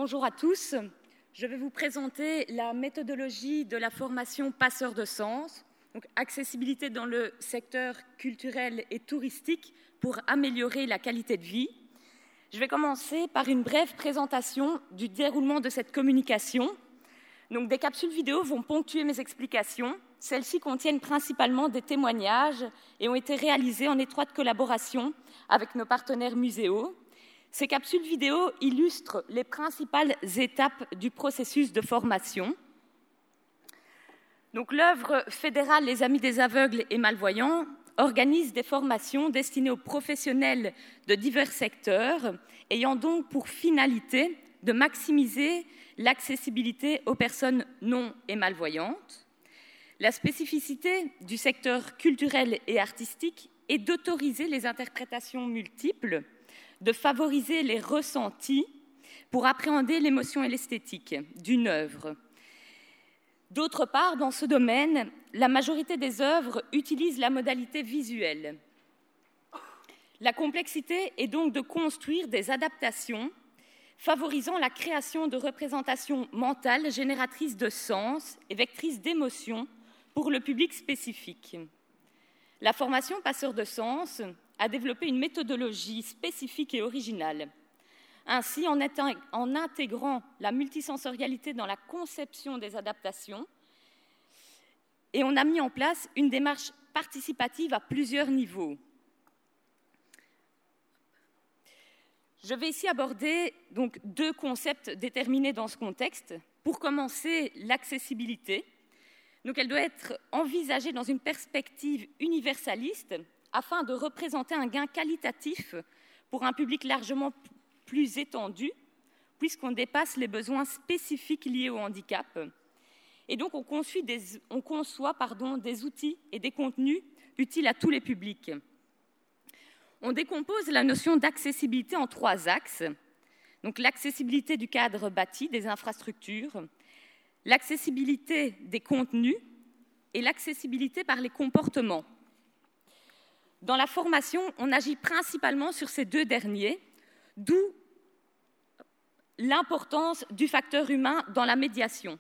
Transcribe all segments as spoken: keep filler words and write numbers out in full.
Bonjour à tous. Je vais vous présenter la méthodologie de la formation Passeur de sens, donc accessibilité dans le secteur culturel et touristique pour améliorer la qualité de vie. Je vais commencer par une brève présentation du déroulement de cette communication. Donc, des capsules vidéo vont ponctuer mes explications. Celles-ci contiennent principalement des témoignages et ont été réalisées en étroite collaboration avec nos partenaires muséaux. Ces capsules vidéo illustrent les principales étapes du processus de formation. Donc, l'œuvre fédérale Les Amis des aveugles et malvoyants organise des formations destinées aux professionnels de divers secteurs, ayant donc pour finalité de maximiser l'accessibilité aux personnes non et malvoyantes. La spécificité du secteur culturel et artistique est d'autoriser les interprétations multiples, de favoriser les ressentis pour appréhender l'émotion et l'esthétique d'une œuvre. D'autre part, dans ce domaine, la majorité des œuvres utilisent la modalité visuelle. La complexité est donc de construire des adaptations favorisant la création de représentations mentales génératrices de sens et vectrices d'émotions pour le public spécifique. La formation Passeur de sens a développé une méthodologie spécifique et originale. Ainsi, en, en intégrant la multisensorialité dans la conception des adaptations, et on a mis en place une démarche participative à plusieurs niveaux. Je vais ici aborder donc deux concepts déterminés dans ce contexte. Pour commencer, l'accessibilité. Donc, elle doit être envisagée dans une perspective universaliste afin de représenter un gain qualitatif pour un public largement plus étendu, puisqu'on dépasse les besoins spécifiques liés au handicap. Et donc, on, des, on conçoit pardon, des outils et des contenus utiles à tous les publics. On décompose la notion d'accessibilité en trois axes. Donc, l'accessibilité du cadre bâti, des infrastructures, l'accessibilité des contenus et l'accessibilité par les comportements. Dans la formation, on agit principalement sur ces deux derniers, d'où l'importance du facteur humain dans la médiation.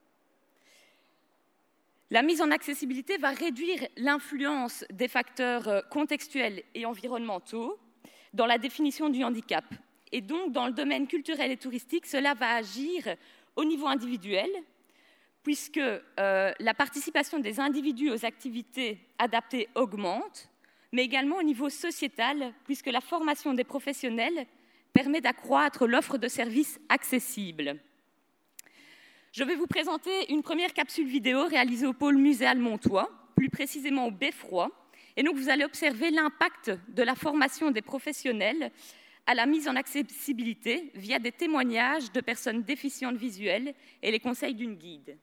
La mise en accessibilité va réduire l'influence des facteurs contextuels et environnementaux dans la définition du handicap. Et donc, dans le domaine culturel et touristique, cela va agir au niveau individuel, puisque euh, la participation des individus aux activités adaptées augmente, mais également au niveau sociétal, puisque la formation des professionnels permet d'accroître l'offre de services accessibles. Je vais vous présenter une première capsule vidéo réalisée au pôle muséal Montois, plus précisément au Beffroi, et donc vous allez observer l'impact de la formation des professionnels à la mise en accessibilité via des témoignages de personnes déficientes visuelles et les conseils d'une guide.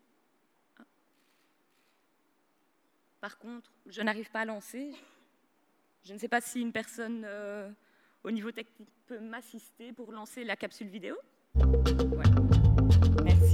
Par contre, je n'arrive pas à lancer. Je ne sais pas si une personne euh, au niveau technique peut m'assister pour lancer la capsule vidéo. Voilà. Merci.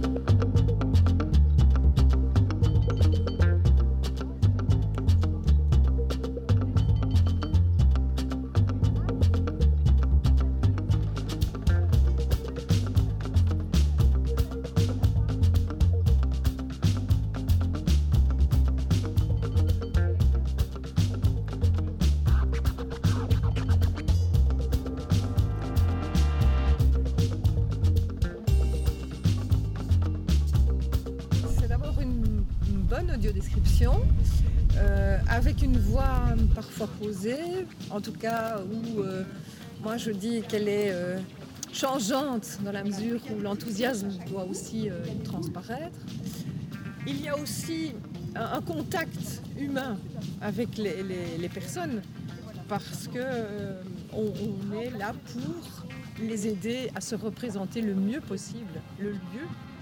Audiodescription, euh, avec une voix parfois posée, en tout cas où euh, moi je dis qu'elle est euh, changeante dans la mesure où l'enthousiasme doit aussi euh, transparaître. Il y a aussi un, un contact humain avec les, les, les personnes parce qu'on euh, on est là pour les aider à se représenter le mieux possible le lieu.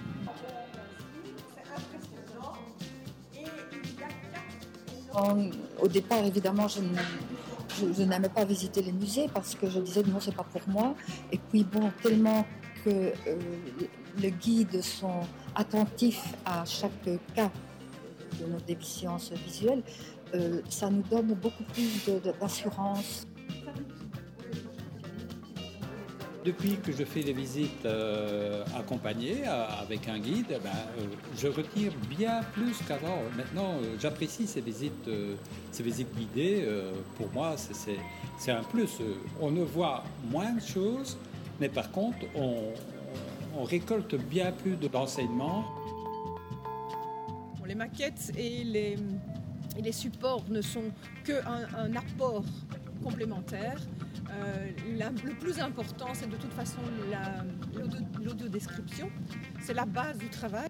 Au départ, évidemment, je, je, je n'aimais pas visiter les musées parce que je disais non, c'est pas pour moi. Et puis bon, tellement que euh, les guides sont attentifs à chaque cas de nos déficiences visuelles, euh, ça nous donne beaucoup plus de, de, d'assurance. depuis que je fais des visites euh, accompagnées euh, avec un guide, ben, euh, je retire bien plus qu'avant. Maintenant, euh, j'apprécie ces visites, euh, ces visites guidées. Euh, pour moi, c'est, c'est, c'est un plus. On ne voit moins de choses, mais par contre, on, on récolte bien plus d'enseignements. Bon, les maquettes et les, et les supports ne sont qu'un un apport complémentaire. Euh, la, le plus important, c'est de toute façon la, l'audio, l'audiodescription. C'est la base du travail.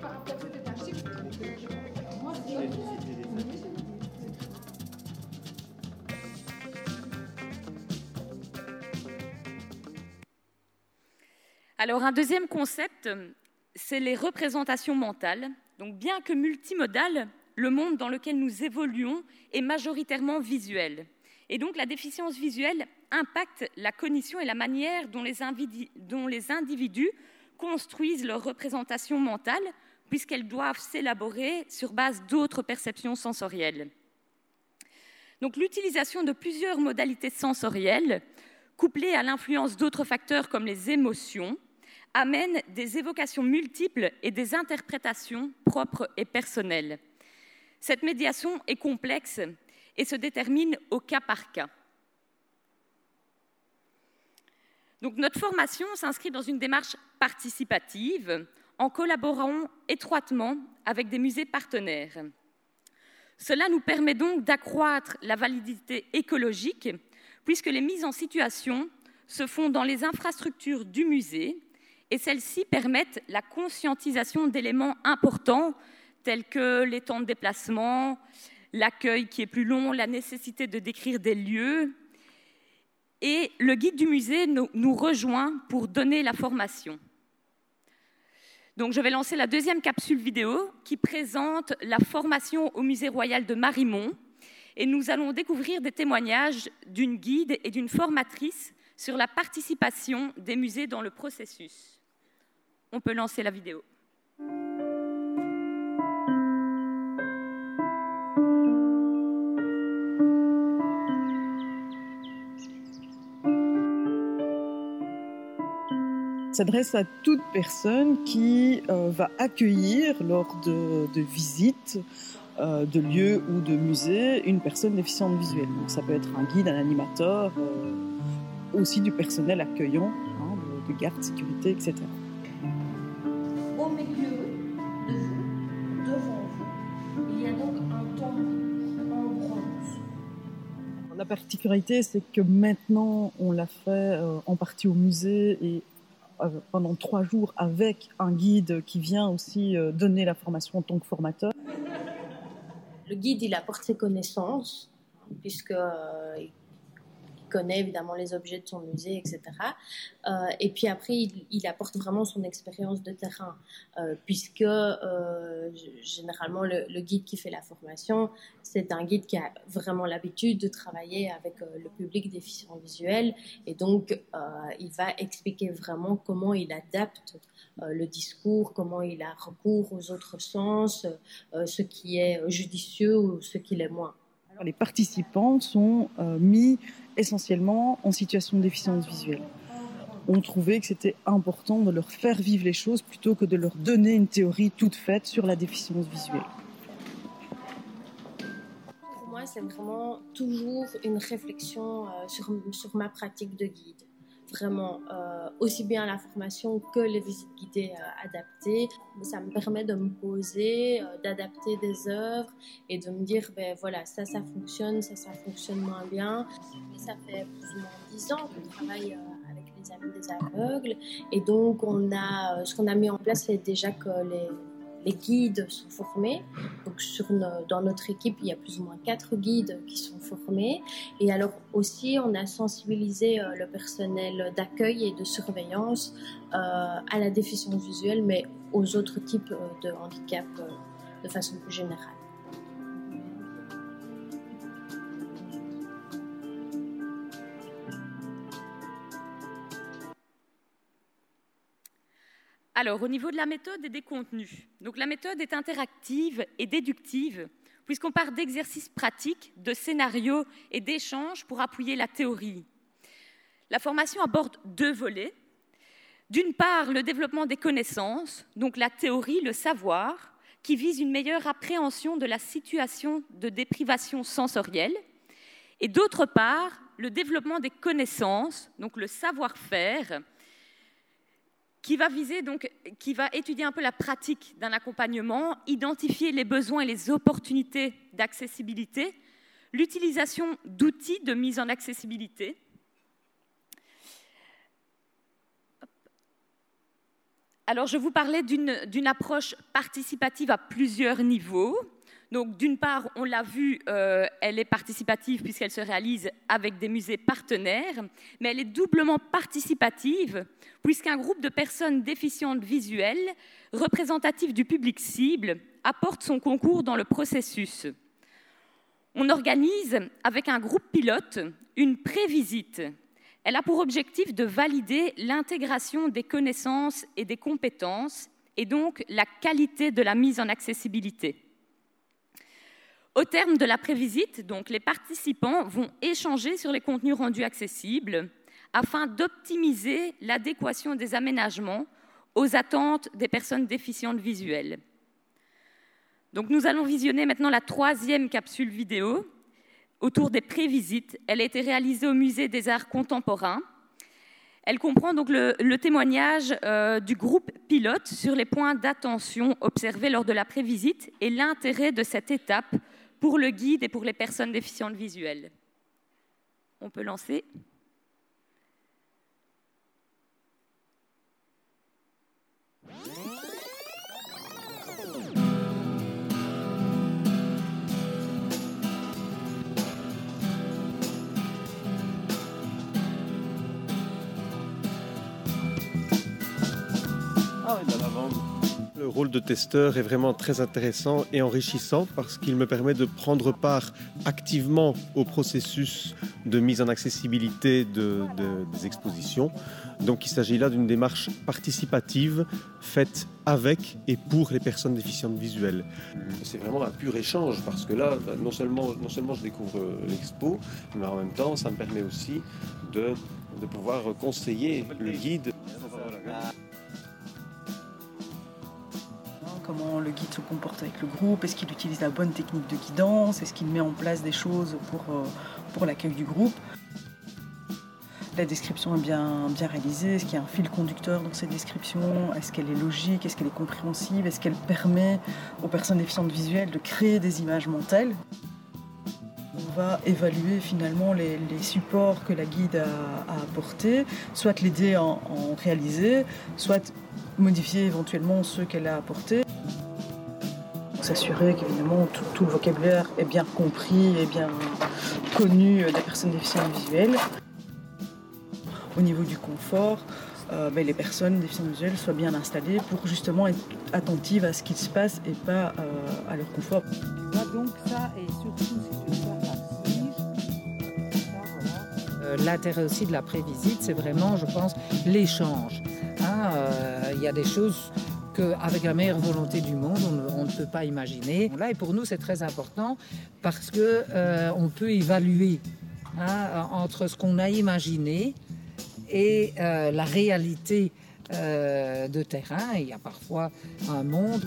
Alors, un deuxième concept, c'est les représentations mentales. Donc, bien que multimodal, le monde dans lequel nous évoluons est majoritairement visuel. Et donc, la déficience visuelle impacte la cognition et la manière dont les, individus, dont les individus construisent leurs représentations mentales, puisqu'elles doivent s'élaborer sur base d'autres perceptions sensorielles. Donc, l'utilisation de plusieurs modalités sensorielles, couplée à l'influence d'autres facteurs comme les émotions, amène des évocations multiples et des interprétations propres et personnelles. Cette médiation est complexe et se détermine au cas par cas. Donc, notre formation s'inscrit dans une démarche participative en collaborant étroitement avec des musées partenaires. Cela nous permet donc d'accroître la validité écologique puisque les mises en situation se font dans les infrastructures du musée et celles-ci permettent la conscientisation d'éléments importants tels que les temps de déplacement, l'accueil qui est plus long, la nécessité de décrire des lieux. Et le guide du musée nous rejoint pour donner la formation. Donc, je vais lancer la deuxième capsule vidéo qui présente la formation au Musée royal de Marimont. Et nous allons découvrir des témoignages d'une guide et d'une formatrice sur la participation des musées dans le processus. On peut lancer la vidéo. S'adresse à toute personne qui euh, va accueillir lors de, de visites euh, de lieux ou de musées une personne déficiente visuelle. Donc ça peut être un guide, un animateur, euh, aussi du personnel accueillant, hein, de, de garde, sécurité, et cetera. Au milieu de vous, devant vous, il y a donc un tombeau en bronze. La particularité, c'est que maintenant, on l'a fait euh, en partie au musée et pendant trois jours avec un guide qui vient aussi donner la formation en tant que formateur. Le guide, il apporte ses connaissances, puisque euh, il connaît évidemment les objets de son musée, et cetera. Euh, et puis après, il, il apporte vraiment son expérience de terrain, euh, puisque euh, généralement le, le guide qui fait la formation, c'est un guide qui a vraiment l'habitude de travailler avec euh, le public déficient visuel, et donc euh, il va expliquer vraiment comment il adapte euh, le discours, comment il a recours aux autres sens, euh, ce qui est judicieux ou ce qui l'est moins. Les participants sont euh, mis essentiellement en situation de déficience visuelle. On trouvait que c'était important de leur faire vivre les choses plutôt que de leur donner une théorie toute faite sur la déficience visuelle. Pour moi, c'est vraiment toujours une réflexion euh, sur, sur ma pratique de guide. Vraiment, euh, aussi bien la formation que les visites guidées euh, adaptées. Ça me permet de me poser, euh, d'adapter des œuvres et de me dire, ben voilà, ça, ça fonctionne, ça, ça fonctionne moins bien. Et ça fait plus ou moins dix ans qu'on travaille euh, avec les Amis des aveugles. Et donc, on a, ce qu'on a mis en place, c'est déjà que les... Les guides sont formés. Donc sur nos, dans notre équipe, il y a plus ou moins quatre guides qui sont formés. Et alors aussi, on a sensibilisé euh, le personnel d'accueil et de surveillance euh, à la déficience visuelle, mais aux autres types euh, de handicap euh, de façon plus générale. Alors, au niveau de la méthode et des contenus, donc la méthode est interactive et déductive, puisqu'on part d'exercices pratiques, de scénarios et d'échanges pour appuyer la théorie. La formation aborde deux volets. D'une part, le développement des connaissances, donc la théorie, le savoir, qui vise une meilleure appréhension de la situation de déprivation sensorielle. Et d'autre part, le développement des connaissances, donc le savoir-faire, qui va viser, donc, qui va étudier un peu la pratique d'un accompagnement, identifier les besoins et les opportunités d'accessibilité, l'utilisation d'outils de mise en accessibilité. Alors, je vous parlais d'une d'une approche participative à plusieurs niveaux. Donc, d'une part, on l'a vu, euh, elle est participative puisqu'elle se réalise avec des musées partenaires, mais elle est doublement participative puisqu'un groupe de personnes déficientes visuelles, représentatives du public cible, apporte son concours dans le processus. On organise, avec un groupe pilote, une pré-visite. Elle a pour objectif de valider l'intégration des connaissances et des compétences et donc la qualité de la mise en accessibilité. Au terme de la prévisite, donc, les participants vont échanger sur les contenus rendus accessibles afin d'optimiser l'adéquation des aménagements aux attentes des personnes déficientes visuelles. Donc, nous allons visionner maintenant la troisième capsule vidéo autour des prévisites. Elle a été réalisée au Musée des Arts Contemporains. Elle comprend donc le, le témoignage euh, du groupe pilote sur les points d'attention observés lors de la prévisite et l'intérêt de cette étape pour le guide et pour les personnes déficientes visuelles. On peut lancer. Ah oui, dans la vente. Le rôle de testeur est vraiment très intéressant et enrichissant parce qu'il me permet de prendre part activement au processus de mise en accessibilité de, de, des expositions. Donc il s'agit là d'une démarche participative faite avec et pour les personnes déficientes visuelles. C'est vraiment un pur échange parce que là, non seulement, non seulement je découvre l'expo, mais en même temps, ça me permet aussi de, de pouvoir conseiller le guide. Comment le guide se comporte avec le groupe, est-ce qu'il utilise la bonne technique de guidance, est-ce qu'il met en place des choses pour, pour l'accueil du groupe. La description est bien, bien réalisée, est-ce qu'il y a un fil conducteur dans cette description, est-ce qu'elle est logique, est-ce qu'elle est compréhensible, est-ce qu'elle permet aux personnes déficientes visuelles de créer des images mentales. On va évaluer finalement les, les supports que la guide a, a apportés, soit l'aider à en, en réaliser, soit modifier éventuellement ceux qu'elle a apportés. S'assurer qu'évidemment tout, tout le vocabulaire est bien compris et bien connu des personnes déficientes visuelles. Au niveau du confort, euh, ben, les personnes déficientes visuelles soient bien installées pour justement être attentives à ce qui se passe et pas euh, à leur confort. Tu vois, donc ça, et surtout si tu veux faire la pige, ça, voilà. Euh, l'intérêt aussi de la prévisite, c'est vraiment, je pense, l'échange. Hein, euh, il y a des choses qu'avec la meilleure volonté du monde, on ne, on ne peut pas imaginer. Là, et pour nous, c'est très important parce qu'on euh, peut évaluer hein, entre ce qu'on a imaginé et euh, la réalité euh, de terrain. Il y a parfois un monde.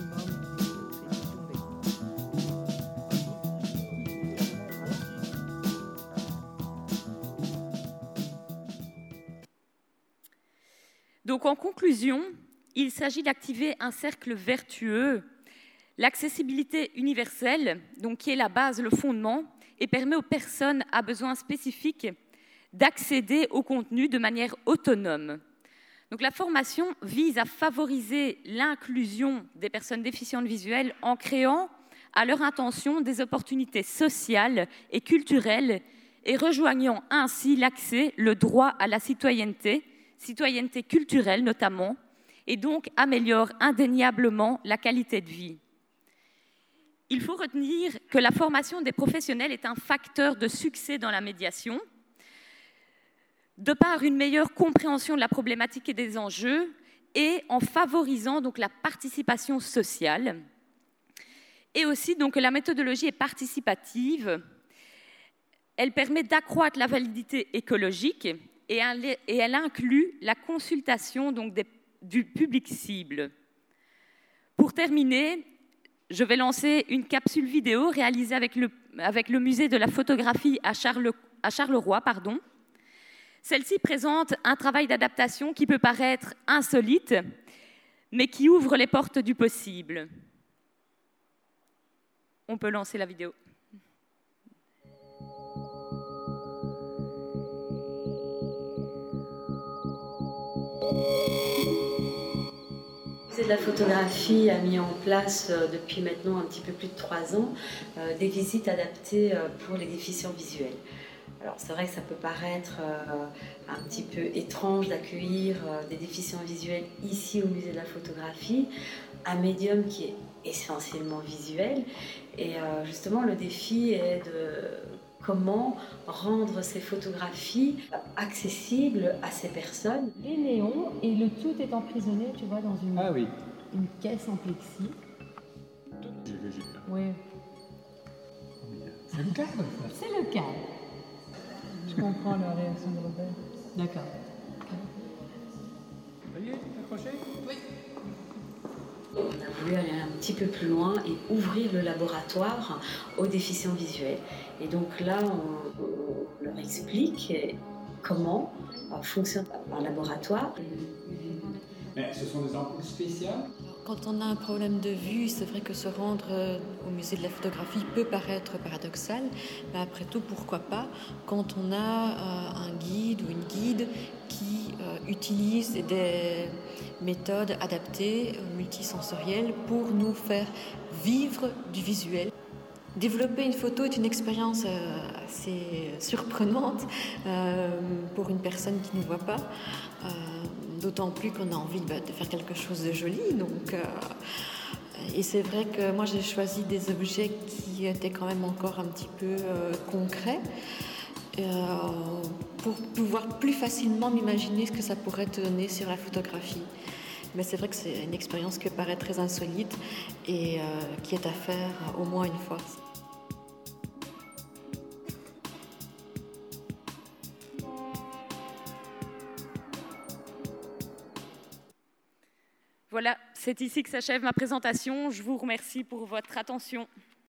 Donc, en conclusion, il s'agit d'activer un cercle vertueux, l'accessibilité universelle, donc qui est la base, le fondement, et permet aux personnes à besoins spécifiques d'accéder au contenu de manière autonome. Donc, la formation vise à favoriser l'inclusion des personnes déficientes visuelles en créant à leur intention des opportunités sociales et culturelles et rejoignant ainsi l'accès, le droit à la citoyenneté, citoyenneté culturelle notamment, et donc améliore indéniablement la qualité de vie. Il faut retenir que la formation des professionnels est un facteur de succès dans la médiation, de par une meilleure compréhension de la problématique et des enjeux, et en favorisant donc la participation sociale. Et aussi, donc, la méthodologie est participative. Elle permet d'accroître la validité écologique et elle, et elle inclut la consultation donc, des, du public cible. Pour terminer, je vais lancer une capsule vidéo réalisée avec le, avec le musée de la photographie à, Charles, à Charleroi. Pardon. Celle-ci présente un travail d'adaptation qui peut paraître insolite, mais qui ouvre les portes du possible. On peut lancer la vidéo. Le musée de la photographie a mis en place euh, depuis maintenant un petit peu plus de trois ans euh, des visites adaptées euh, pour les déficients visuels. Alors c'est vrai que ça peut paraître euh, un petit peu étrange d'accueillir euh, des déficients visuels ici au musée de la photographie, un médium qui est essentiellement visuel. Et euh, justement le défi est de comment rendre ces photographies accessibles à ces personnes. Les néons, et le tout est emprisonné, tu vois, dans une, ah oui. une caisse en plexi. Oui. C'est le cadre. C'est le cadre. Je comprends la réaction de Robert. D'accord. Ça y est, accroché ? Oui. On a voulu aller un petit peu plus loin et ouvrir le laboratoire aux déficients visuels. Et donc là, on, on leur explique comment fonctionne un laboratoire. Mais ce sont des ampoules spéciales ? Quand on a un problème de vue, c'est vrai que se rendre au musée de la photographie peut paraître paradoxal, mais après tout, pourquoi pas, quand on a euh, un guide ou une guide qui euh, utilise des méthodes adaptées, multisensorielles, pour nous faire vivre du visuel. Développer une photo est une expérience euh, assez surprenante euh, pour une personne qui ne voit pas. Euh, D'autant plus qu'on a envie bah, de faire quelque chose de joli. Donc, euh, et c'est vrai que moi j'ai choisi des objets qui étaient quand même encore un petit peu euh, concrets euh, pour pouvoir plus facilement m'imaginer ce que ça pourrait donner sur la photographie. Mais c'est vrai que c'est une expérience qui paraît très insolite et euh, qui est à faire au moins une fois. Voilà, c'est ici que s'achève ma présentation. Je vous remercie pour votre attention.